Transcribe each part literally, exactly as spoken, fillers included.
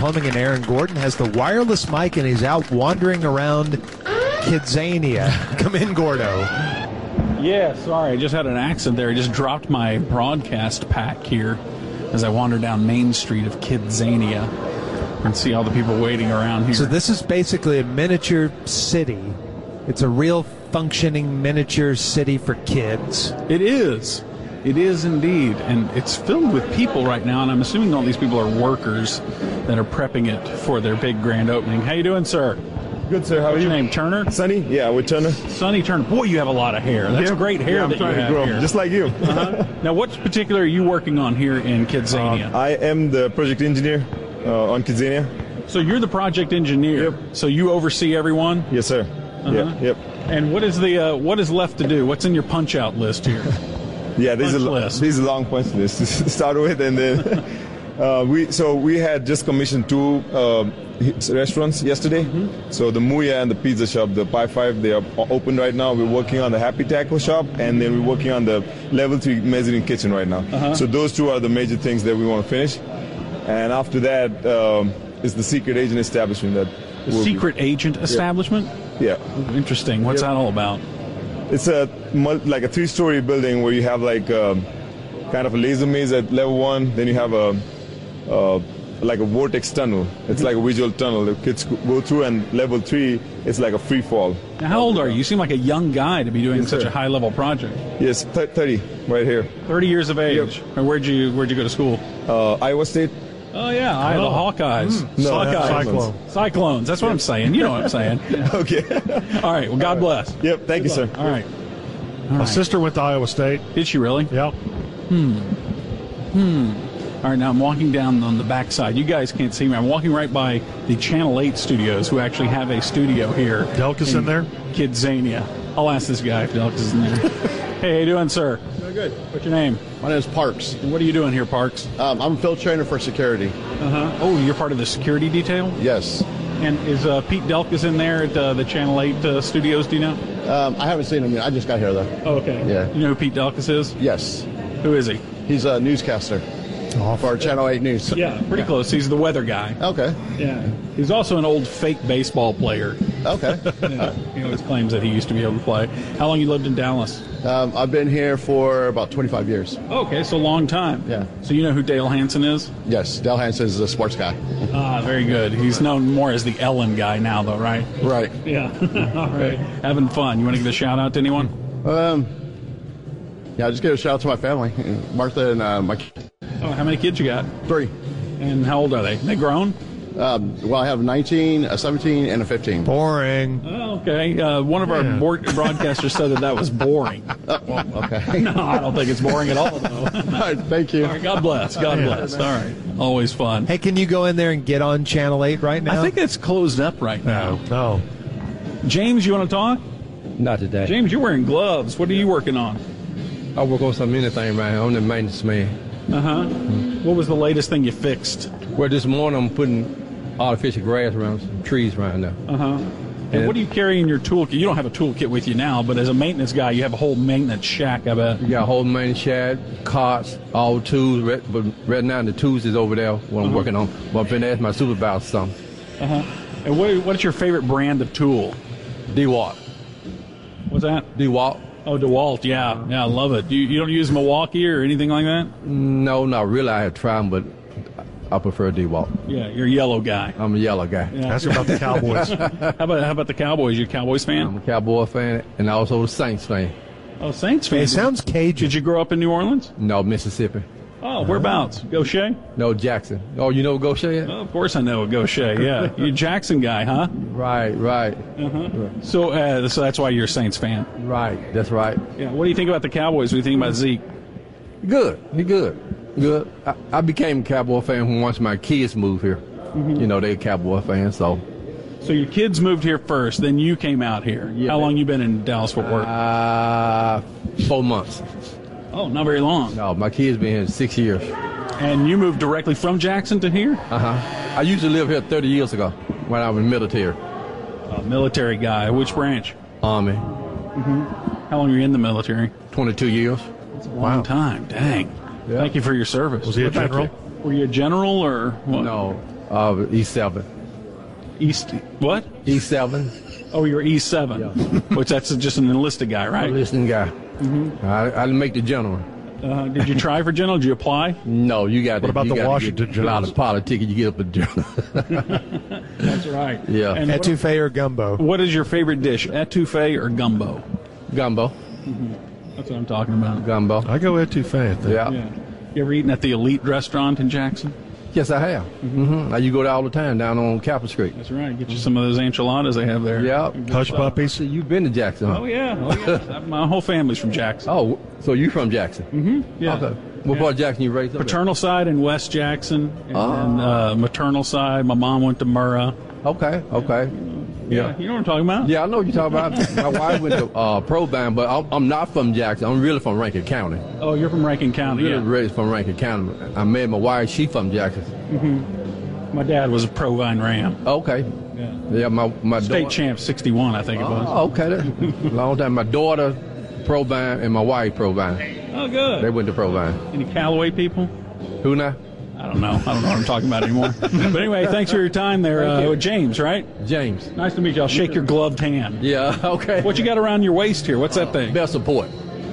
Plumbing, and Aaron Gordon has the wireless mic, and he's out wandering around Kidzania. Come in, Gordo. Yeah, sorry, I just had an accident there. I just dropped my broadcast pack here as I wander down Main Street of Kidzania and see all the people waiting around here. So this is basically a miniature city. It's a real functioning miniature city for kids. It is. It is indeed. And it's filled with people right now, and I'm assuming all these people are workers that are prepping it for their big grand opening. How you doing, sir? Good, sir. How What's are you? your name, Turner? Sonny? Yeah, with Turner. Sonny Turner. Boy, you have a lot of hair. That's Yeah. great hair Yeah, I'm that you trying to have grow, here. just like you. Uh-huh. Now, what particular are you working on here in Kidzania? Uh, I am the project engineer uh, on Kidzania. So you're the project engineer. Yep. So you oversee everyone? Yes, sir. Uh-huh. Yep, yep. And what is the uh, what is left to do? What's in your punch-out list here? Yeah, this is a Punch list. this is a long punch list to start with, and then uh, we so we had just commissioned two uh, restaurants yesterday. Mm-hmm. So the Muya and the pizza shop, the Pi Five, they are open right now. We're working on the Happy Taco shop, and then we're working on the level three mezzanine kitchen right now. Uh-huh. So those two are the major things that we want to finish, and after that um, is the secret agent establishment that. The we'll secret be, agent establishment? Yeah. Interesting. What's Yep. that all about? It's a mul- like a three-story building where you have like um, kind of a laser maze at level one. Then you have a uh, like a vortex tunnel. It's like a visual tunnel that kids go through. And level three, it's like a free fall. Now, how old are you? You seem like a young guy to be doing Yes, such sir. a high-level project. Yes, th- thirty right here. Thirty years of age. Yep. And where'd you Where'd you go to school? Uh, Iowa State. Oh yeah, I the Hawkeyes. No, Hawkeyes. Cyclone. Cyclones. That's what I'm saying. You know what I'm saying. Okay. All right. Well, God bless. Yep. Thank you, sir. All right. My sister went to Iowa State. Did she really? Yep. All right, now I'm walking down on the backside. You guys can't see me. I'm walking right by the Channel eight studios, who actually have a studio here. Delkus in there? Kidzania. I'll ask this guy if Delkus is in there. Hey, how you doing, sir? Very good. What's your name? My name is Parks. And what are you doing here, Parks? Um, I'm a field trainer for security. Uh-huh. Oh, you're part of the security detail? Yes. And is uh, Pete Delkus in there at uh, the Channel eight uh, studios, do you know? Um, I haven't seen him yet. I just got here, though. Oh, okay. Yeah. You know who Pete Delkus is? Yes. Who is he? He's a newscaster for Channel eight News. Yeah, pretty close. He's the weather guy. Okay. Yeah. He's also an old fake baseball player. Okay. Yeah. He always claims that he used to be able to play. How long you lived in Dallas? Um, I've been here for about twenty-five years. Okay, so long time. Yeah. So you know who Dale Hansen is? Yes. Dale Hansen is a sports guy. Ah, very good. He's known more as the Ellen guy now, though, right? Right. Yeah. All right. Having fun. You want to give a shout out to anyone? Um, yeah, I'll just give a shout out to my family, Martha and uh, my Oh, how many kids you got? three. And how old are they? They grown? Um, well, I have nineteen, a seventeen, and a fifteen. Boring. Oh, okay. Uh, one of our Yeah. board- broadcasters said that that was boring. Oh, well, okay. No, I don't think it's boring at all, though. All right, thank you. All right, God bless. God Yeah. bless. All right. Always fun. Hey, can you go in there and get on Channel eight right now? I think it's closed up right now. No. James, you want to talk? Not today. James, you're wearing gloves. What are you working on? I work on some anything right here. I'm the maintenance man. Uh-huh. What was the latest thing you fixed? Well, this morning I'm putting artificial grass around some trees right now. Uh-huh. And Yeah. what do you carry in your toolkit? You don't have a toolkit with you now, but as a maintenance guy, you have a whole maintenance shack, I bet. We got a whole maintenance shed, carts, all tools. Right, but right now the tools is over there what I'm working on. But I've been asking my supervisor something. Uh-huh. And what, what's your favorite brand of tool? DeWalt. What's that? DeWalt. Oh, DeWalt, yeah. Yeah, I love it. You, you don't use Milwaukee or anything like that? No, not really. I have tried them, but I prefer DeWalt. Yeah, you're a yellow guy. I'm a yellow guy. Yeah. Ask about the Cowboys. How about how about the Cowboys? You a Cowboys fan? I'm a Cowboy fan and also a Saints fan. Oh, Saints fan. It sounds Cajun. Did you grow up in New Orleans? No, Mississippi. Oh, whereabouts? Gaucher? No, Jackson. Oh, you know what Gaucher is? Oh, of course I know a Gaucher, yeah. You're a Jackson guy, huh? Right, right, So uh, so that's why you're a Saints fan. right. That's right. Yeah. What do you think about the Cowboys? What do you think about Zeke? Good. He good. Good. I, I became a Cowboy fan when once my kids moved here. You know, they're Cowboy fans, so. So your kids moved here first, then you came out here. Yeah. How long you been in Dallas-Fort Worth? Uh, four months. Oh, not very long. No, my kids been here six years. And you moved directly from Jackson to here? Uh-huh. I used to live here thirty years ago when I was military. A military guy. Which branch? Army. How long were you in the military? twenty-two years. It's a long time. Dang. Yeah. Thank you for your service. Was he a What about general? you? Were you a general or what? No, Uh, E seven. East what? E seven. Oh, you're E seven, which that's just an enlisted guy, right? Listening guy. Mm-hmm. I, I didn't make the general. Uh, did you try for general? Did you apply? No, you got. What about you the gotta Washington get a lot generals? of politics. You get up a general. That's right. Yeah. And what, Etouffee or gumbo? what is your favorite dish, etouffee or gumbo? Gumbo. That's what I'm talking about. Gumbo. I go etouffee. I think. Yeah. Yeah. You ever eaten at the Elite restaurant in Jackson? Yes, I have. Mm-hmm. Now you go there all the time down on Capitol Street. That's right. Get you some of those enchiladas they have there. Yeah. Hush puppies. So you've been to Jackson, huh? Oh yeah. Oh yeah. My whole family's from Jackson. Oh, so you from Jackson? Mm-hmm. Yeah. Okay. What Yeah. part of Jackson you raised up in? Paternal side in West Jackson, and Oh. then, uh, maternal side, my mom went to Murrah. Okay, okay. Yeah. You know what I'm talking about? Yeah, I know what you're talking about. My wife went to uh, Pro-Band, but I'm, I'm not from Jackson. I'm really from Rankin County. Oh, you're from Rankin County. Really Yeah. raised from Rankin County. I met my wife. She from Jackson. My dad was a Provine Ram. Okay. Yeah. Yeah, my my State daughter- champ, sixty-one, I think it was. Oh, okay. That, long time. My daughter Pro-Band and my wife Pro-Band. Oh, good. They went to Pro-Band. Any Callaway people? Who now? I don't know. I don't know what I'm talking about anymore. But anyway, thanks for your time there, Thank uh, you. James, right? James. Nice to meet you. I'll shake your gloved hand. Yeah. Okay. What you got around your waist here? What's that thing? Best support.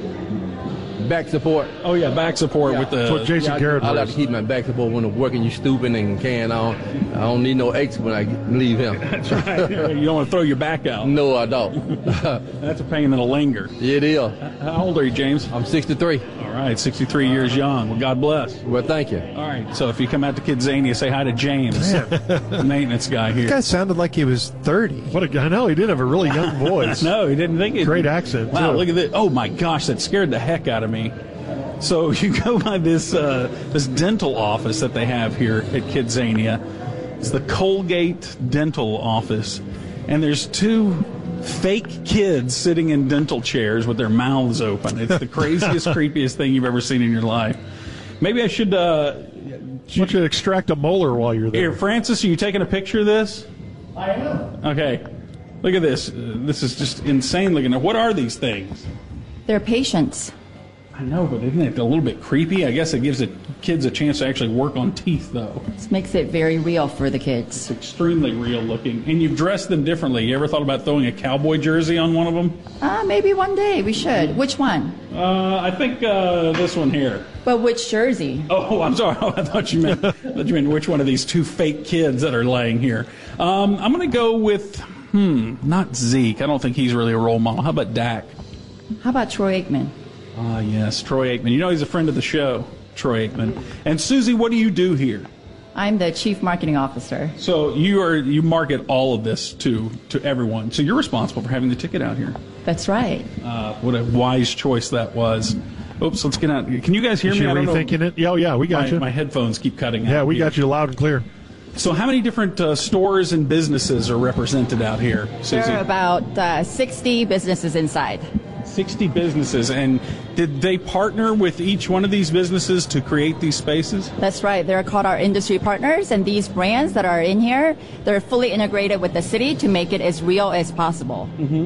Back support. Oh, yeah, back support Yeah. with the... That's what Jason Yeah, I, Garrett I like wears. to keep my back support when I'm working. You stooping and carrying on. I don't need no aches when I leave him. That's right. You don't want to throw your back out. No, I don't. That's a pain that'll linger. It is. How old are you, James? I'm sixty-three. All right, sixty-three years young. Well, God bless. Well, thank you. All right, so if you come out to Kidzania, say hi to James, the maintenance guy That here. guy sounded like he was thirty. What a guy! I know he did have a really young voice. No, he didn't think it. Great accent, Wow, too. look at this. Oh, my gosh, that scared the heck out of me. So you go by this uh, this dental office that they have here at Kidzania. It's the Colgate Dental Office. And there's two fake kids sitting in dental chairs with their mouths open. It's the craziest, creepiest thing you've ever seen in your life. Maybe I should... Uh, Why don't you extract a molar while you're there? here, Francis, are you taking a picture of this? I am. Okay. Look at this. Uh, this is just insane looking. What are these things? They're patients. I know, but isn't it a little bit creepy? I guess it gives the kids a chance to actually work on teeth, though. This makes it very real for the kids. It's extremely real looking. And you've dressed them differently. You ever thought about throwing a cowboy jersey on one of them? Uh, maybe one day we should. Which one? Uh, I think uh, this one here. But which jersey? Oh, I'm sorry. I thought you meant, I thought you meant which one of these two fake kids that are laying here. Um, I'm going to go with, hmm, not Zeke. I don't think he's really a role model. How about Dak? How about Troy Aikman? Ah, yes, Troy Aikman. You know he's a friend of the show, Troy Aikman. And Susie, what do you do here? I'm the chief marketing officer. So you are you market all of this to to everyone. So you're responsible for having the ticket out here. That's right. Uh, what a wise choice that was. Oops, let's get out. Can you guys hear Is me? she I don't know. rethinking it? Yeah, oh, yeah, we got My, you. my headphones keep cutting out. yeah, we here. got you loud and clear. So how many different uh, stores and businesses are represented out here, Susie? There are about uh, sixty businesses inside. sixty businesses. And did they partner with each one of these businesses to create these spaces? That's right. They're called our industry partners, and these brands that are in here, they're fully integrated with the city to make it as real as possible.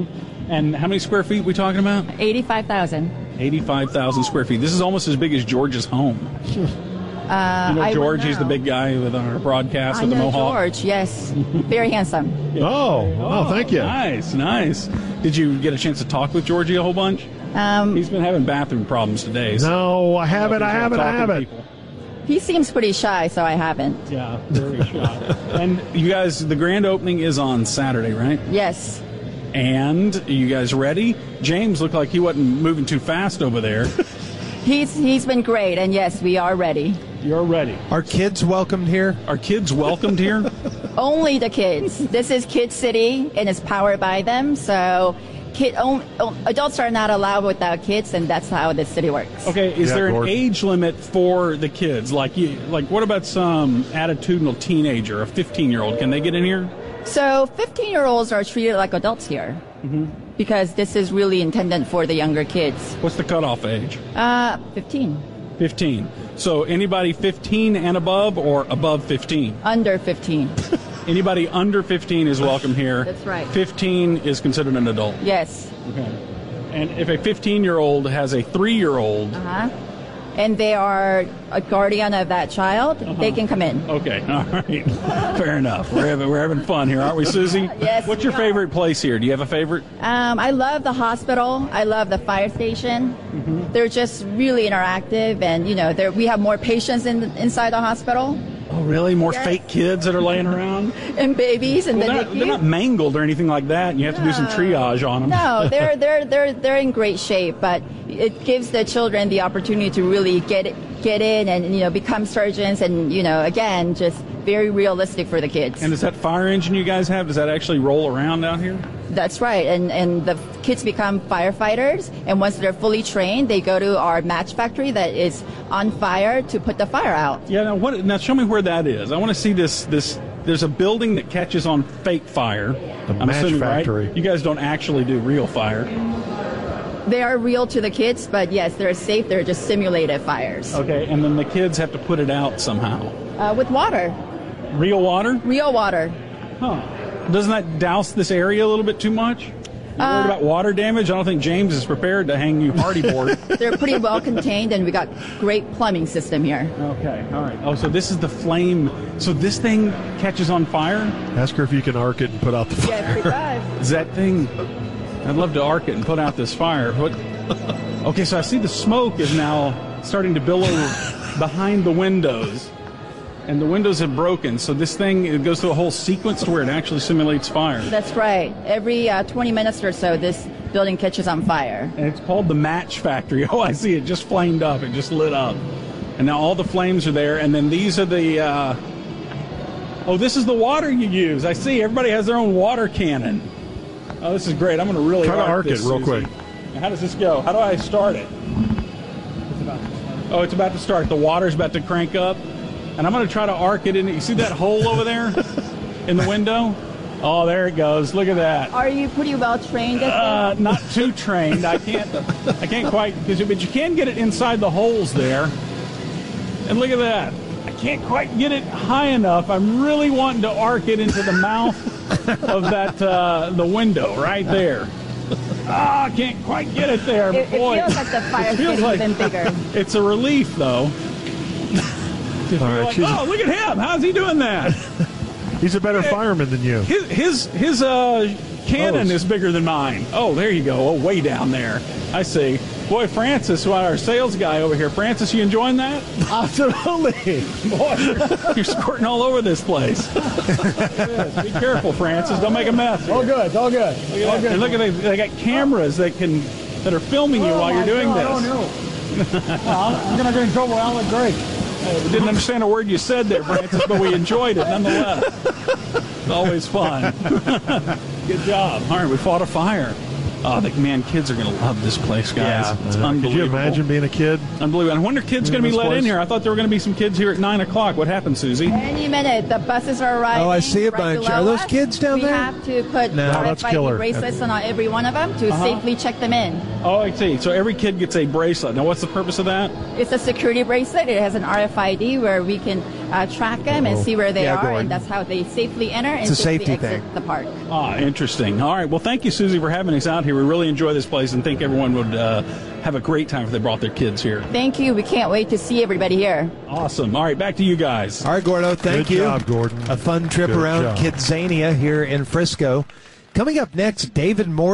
And how many square feet we talking about? eighty-five thousand. eighty-five thousand square feet. This is almost as big as George's home. Uh, You know I would George, he's the know. big guy with our broadcast I with the know mohawk. George, yes. Very handsome. Oh, oh, thank you. Nice, nice. Did you get a chance to talk with Georgie a whole bunch? Um, He's been having bathroom problems today. so No, I haven't, I he's out haven't, I talking to haven't. people. he seems pretty shy, so I haven't. Yeah, very shy. And you guys, the grand opening is on Saturday, right? Yes. And you guys ready? James looked like he wasn't moving too fast over there. He's he's been great, and yes, we are ready. You're ready. Are kids welcomed here? Are kids welcomed here? Only the kids. This is Kid City, and it's powered by them. So, kid only, adults are not allowed without kids, and that's how the city works. Okay, is Yeah, there an Gordon. age limit for the kids? Like, you, like what about some attitudinal teenager, a fifteen-year-old? Can they get in here? So, fifteen-year-olds are treated like adults here, because this is really intended for the younger kids. What's the cutoff age? Uh, fifteen, fifteen. So anybody fifteen and above or above fifteen? under fifteen. Anybody under fifteen is welcome here. That's right. fifteen is considered an adult. Yes. Okay. And if a fifteen-year-old has a three-year-old, Uh huh. and they are a guardian of that child, uh-huh. they can come in. Okay, all right. Fair enough. We're having, we're having fun here, aren't we, Susie? Yes. What's your favorite place here? Do you have a favorite? Um, I love the hospital. I love the fire station. Mm-hmm. They're just really interactive, and, you know, we have more patients in, inside the hospital. Oh, really? More yes. fake kids that are laying around? And babies and well, the they're, they're not mangled or anything like that, and you have to no. do some triage on them. No, they're they're they're they're in great shape, but it gives the children the opportunity to really get get in and, you know, become surgeons, and, you know, again, just very realistic for the kids. And is that fire engine you guys have, does that actually roll around out here? That's right, and and the kids become firefighters, and once they're fully trained, they go to our match factory that is on fire to put the fire out. Yeah, now, what, now show me where that is. I want to see this. This there's a building that catches on fake fire. The I'm match assuming, factory. Right? You guys don't actually do real fire. They are real to the kids, but yes, they're safe. They're just simulated fires. Okay, and then the kids have to put it out somehow. Uh, with water. Real water? Real water. Huh. Doesn't that douse this area a little bit too much? You Uh, worried about water damage? I don't think James is prepared to hang you hardy board. They're pretty well contained, and we got great plumbing system here. Okay, all right. Oh, so this is the flame. So this thing catches on fire? Ask her if you can arc it and put out the fire. Yeah, pretty good. Is that thing? I'd love to arc it and put out this fire. What? Okay, so I see the smoke is now starting to billow behind the windows, and the windows have broken. So this thing, it goes through a whole sequence to where it actually simulates fire. That's right. Every uh, twenty minutes or so, this building catches on fire. And it's called the Match Factory. Oh, I see. It just flamed up. It just lit up. And now all the flames are there. And then these are the... Uh, oh, this is the water you use. I see. Everybody has their own water cannon. Oh, this is great. I'm going to really Try to arc arc this, it real Susie. quick. Now, how does this go? How do I start it? Oh, it's about to start. The water's about to crank up. And I'm going to try to arc it in. You see that hole over there in the window? Oh, there it goes. Look at that. Are you pretty well trained at Uh, this? not too trained. I can't. I can't quite. Cause, but you can get it inside the holes there. And look at that. I can't quite get it high enough. I'm really wanting to arc it into the mouth of that uh, the window right there. Ah, I can't quite get it there. It, it Boy, feels like the fire's it feels getting like- even bigger. It's a relief, though. All right, Like, she's- oh, look at him! How's he doing that? he's a better fireman than you. His his his uh cannon Oh. is bigger than mine. Oh, there you go. Oh, way down there. I see. Boy, Francis, our sales guy over here. Francis, you enjoying that? Absolutely. Boy, you're, you're squirting all over this place. Look at this. Be careful, Francis. Don't make a mess. All good, all good. Look at that. And look at they, they got cameras that can that are filming you while you're doing this. Oh, no. I'm going to get in trouble. I look great. We didn't understand a word you said there, Francis, but we enjoyed it nonetheless. It's always fun. Good job. All right, we fought a fire. Oh, the, man, kids are going to love this place, guys. Yeah. It's Uh, unbelievable. Could you imagine being a kid? Unbelievable. I wonder if kids going to be this let in place? here. I thought there were going to be some kids here at nine o'clock. What happened, Susie? Any minute, the buses are arriving. Oh, I see a right bunch. below Are those us. kids down we there? We have to put No, that's R F I D killer. bracelets on every one of them to Uh-huh. safely check them in. Oh, I see. So every kid gets a bracelet. Now, what's the purpose of that? It's a security bracelet. It has an R F I D where we can uh, track them and see where they Yeah, are, Gordon. and that's how they safely enter and It's a safely safety exit thing. the park. Ah, interesting. All right. Well, thank you, Susie, for having us out here. We really enjoy this place and think everyone would uh, have a great time if they brought their kids here. Thank you. We can't wait to see everybody here. Awesome. All right, back to you guys. All right, Gordo, thank Good you. job, Gordon. A fun trip Good around job. Kidzania here in Frisco. Coming up next, David Moore.